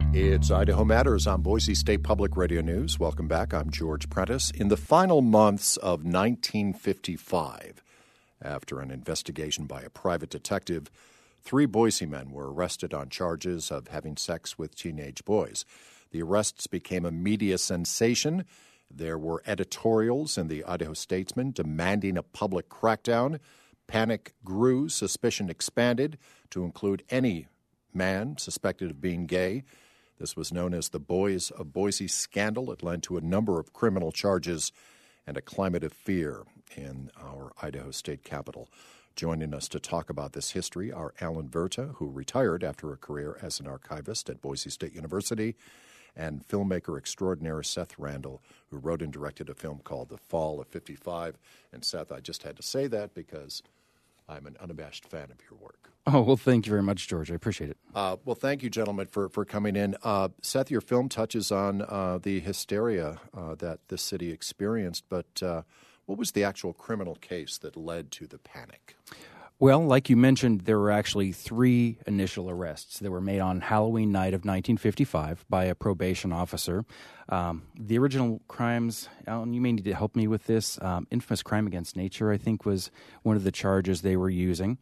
It's Idaho Matters on Boise State Public Radio News. Welcome back. I'm George Prentice. In the final months of 1955, after an investigation by a private detective, 3 Boise men were arrested on charges of having sex with teenage boys. The arrests became a media sensation. There were editorials in the Idaho Statesman demanding a public crackdown. Panic grew. Suspicion expanded to include any man suspected of being gay. This was known as the Boys of Boise scandal. It led to a number of criminal charges and a climate of fear in our Idaho state capital. Joining us to talk about this history are Alan Verta, who retired after a career as an archivist at Boise State University, and filmmaker extraordinaire Seth Randall, who wrote and directed a film called The Fall of 55. And Seth, I just had to say that because I'm an unabashed fan of your work. Oh, well, thank you very much, George. I appreciate it. Well, thank you, gentlemen, for coming in. Seth, your film touches on the hysteria that this city experienced, but what was the actual criminal case that led to the panic? Well, like you mentioned, there were actually 3 initial arrests that were made on Halloween night of 1955 by a probation officer. The original crimes, Alan, you may need to help me with this. Infamous crime against nature, I think, was one of the charges they were using.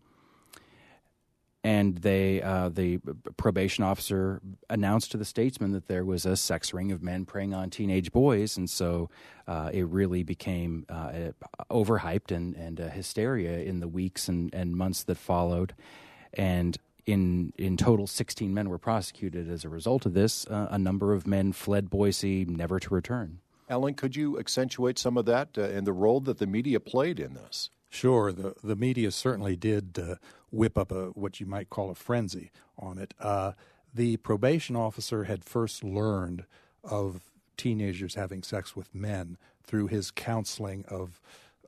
And the probation officer announced to the Statesman that there was a sex ring of men preying on teenage boys, and so it really became overhyped and hysteria in the weeks and months that followed. And in total, 16 men were prosecuted as a result of this. A number of men fled Boise, never to return. Alan, could you accentuate some of that and the role that the media played in this? Sure. The media certainly did whip up what you might call a frenzy on it. The probation officer had first learned of teenagers having sex with men through his counseling of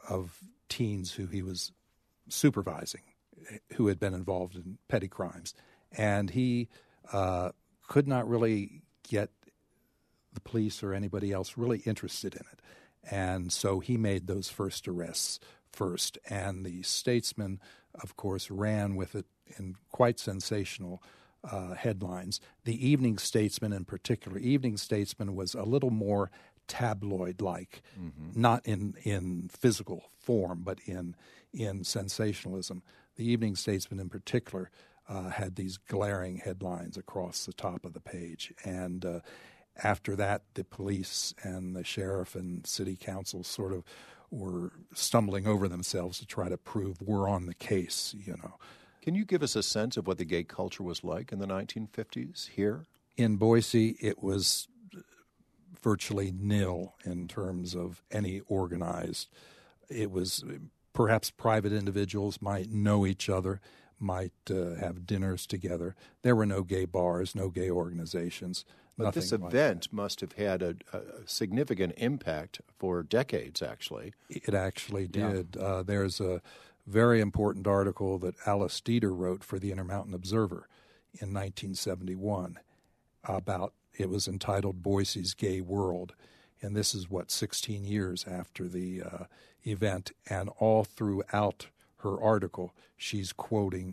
teens who he was supervising, who had been involved in petty crimes. And he could not really get the police or anybody else really interested in it. And so he made those first arrests first, and the Statesman, of course, ran with it in quite sensational headlines. The Evening Statesman in particular. Evening Statesman was a little more tabloid-like, not in physical form, but in sensationalism. The Evening Statesman in particular had these glaring headlines across the top of the page, and after that, the police and the sheriff and city council sort of were stumbling over themselves to try to prove we're on the case, you know. Can you give us a sense of what the gay culture was like in the 1950s here? In Boise, it was virtually nil in terms of any organized. It was perhaps private individuals might know each other, might have dinners together. There were no gay bars, no gay organizations. But this event must have had a significant impact for decades, actually. It actually did. Yeah. There's a very important article that Alice Dieter wrote for the Intermountain Observer in 1971 about, it was entitled Boise's Gay World. And this is, 16 years after the event. And all throughout her article, she's quoting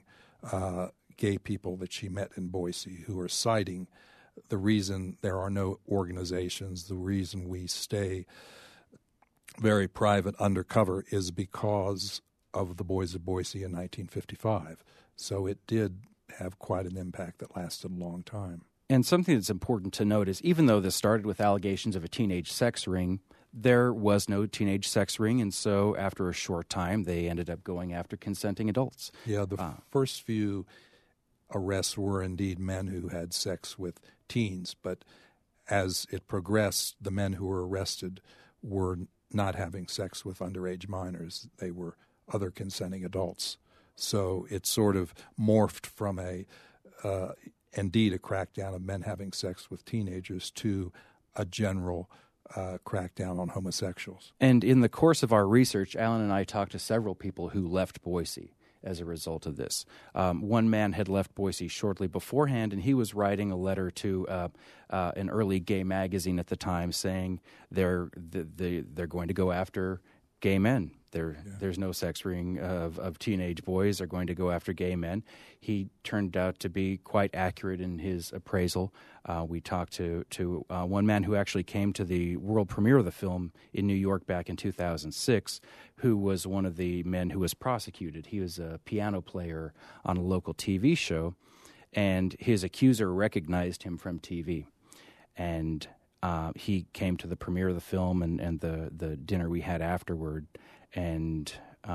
gay people that she met in Boise who are citing the reason there are no organizations, the reason we stay very private undercover is because of the Boys of Boise in 1955. So it did have quite an impact that lasted a long time. And something that's important to note is even though this started with allegations of a teenage sex ring, there was no teenage sex ring, and so after a short time they ended up going after consenting adults. Yeah, the first few arrests were indeed men who had sex with teens, but as it progressed, the men who were arrested were not having sex with underage minors. They were other consenting adults. So it sort of morphed from indeed a crackdown of men having sex with teenagers to a general crackdown on homosexuals. And in the course of our research, Alan and I talked to several people who left Boise as a result of this. One man had left Boise shortly beforehand, and he was writing a letter to an early gay magazine at the time saying they're going to go after gay men. There's no sex ring of teenage boys are going to go after gay men. He turned out to be quite accurate in his appraisal. We talked to one man who actually came to the world premiere of the film in New York back in 2006, who was one of the men who was prosecuted. He was a piano player on a local TV show, and his accuser recognized him from TV. And he came to the premiere of the film and the dinner we had afterward, and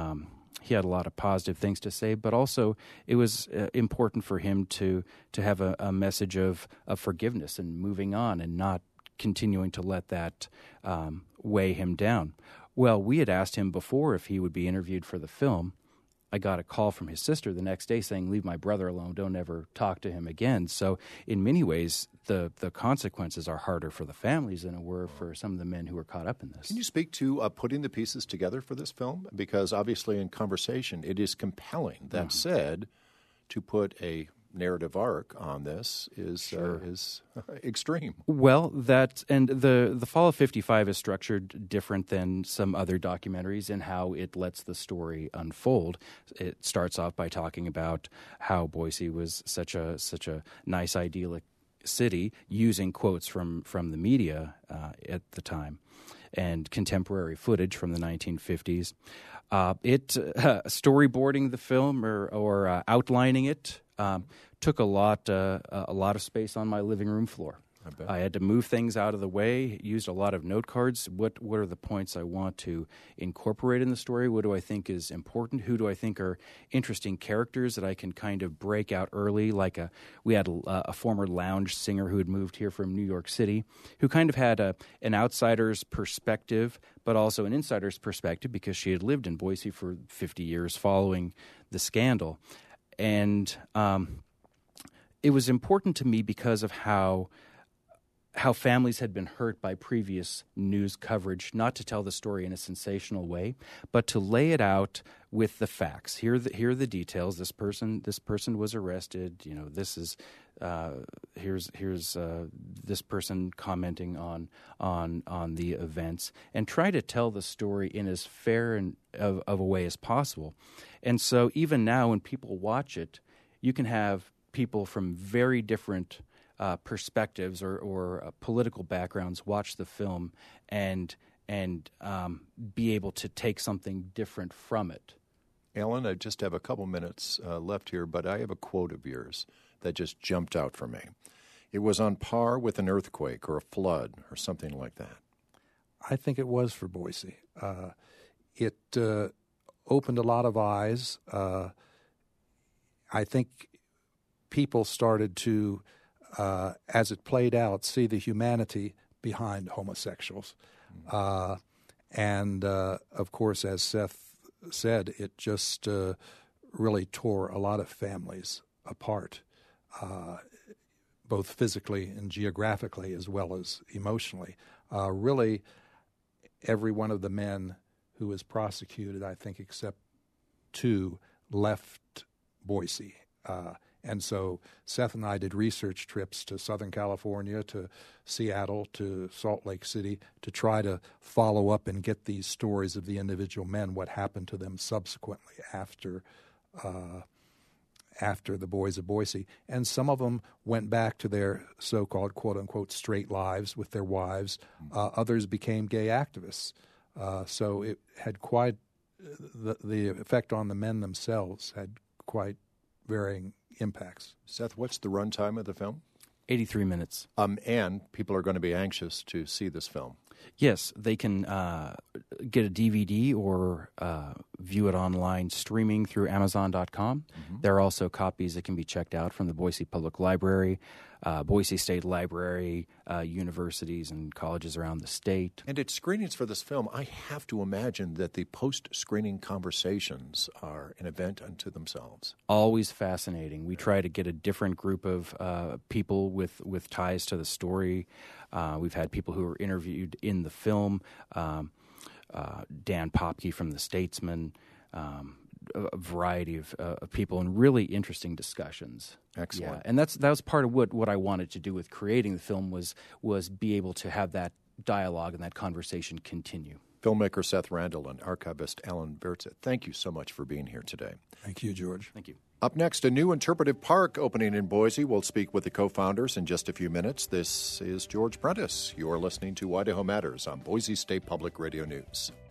he had a lot of positive things to say, but also it was important for him to have a message of forgiveness and moving on and not continuing to let that weigh him down. Well, we had asked him before if he would be interviewed for the film. I got a call from his sister the next day saying, "Leave my brother alone. Don't ever talk to him again." So in many ways, the consequences are harder for the families than it were for some of the men who were caught up in this. Can you speak to putting the pieces together for this film? Because obviously in conversation, it is compelling. That said, to put a narrative arc on this is extreme. Well, the Fall of 55 is structured different than some other documentaries in how it lets the story unfold. It starts off by talking about how Boise was such a nice, idyllic city, using quotes from the media at the time and contemporary footage from the 1950s. Storyboarding the film or outlining it took a lot of space on my living room floor. I had to move things out of the way, used a lot of note cards. What are the points I want to incorporate in the story? What do I think is important? Who do I think are interesting characters that I can kind of break out early? We had a former lounge singer who had moved here from New York City, who kind of had an outsider's perspective, but also an insider's perspective because she had lived in Boise for 50 years following the scandal. And it was important to me because of how families had been hurt by previous news coverage, not to tell the story in a sensational way, but to lay it out with the facts. Here are the details. This person was arrested. You know, this is here's this person commenting on the events, and try to tell the story in as fair and of a way as possible. And so even now, when people watch it, you can have people from very different perspectives or political backgrounds watch the film and be able to take something different from it. Alan, I just have a couple minutes left here, but I have a quote of yours that just jumped out for me. It was on par with an earthquake or a flood or something like that. I think it was for Boise. It opened a lot of eyes. I think people started to, as it played out, see the humanity behind homosexuals. And, of course, as Seth said, it just really tore a lot of families apart, both physically and geographically as well as emotionally. Really, every one of the men who was prosecuted, I think except two, left Boise. And so Seth and I did research trips to Southern California, to Seattle, to Salt Lake City, to try to follow up and get these stories of the individual men, what happened to them subsequently after the Boys of Boise. And some of them went back to their so-called, quote-unquote, straight lives with their wives. Others became gay activists. So it had quite the effect on the men themselves had quite varying impacts. Seth, what's the runtime of the film? 83 minutes. And people are going to be anxious to see this film. Yes, they can get a DVD or view it online streaming through Amazon.com. There are also copies that can be checked out from the Boise Public Library, Boise State Library, universities and colleges around the state. And at screenings for this film, I have to imagine that the post-screening conversations are an event unto themselves. Always fascinating. We try to get a different group of people with ties to the story. We've had people who were interviewed in the film, Dan Popke from The Statesman, a variety of people, and really interesting discussions. Excellent. Yeah, and that was part of what I wanted to do with creating the film was be able to have that dialogue and that conversation continue. filmmaker Seth Randall and archivist Alan Verza. Thank you so much for being here today. Thank you, George. Thank you. Up next, a new interpretive park opening in Boise. We'll speak with the co-founders in just a few minutes. This is George Prentice. You're listening to Idaho Matters on Boise State Public Radio News.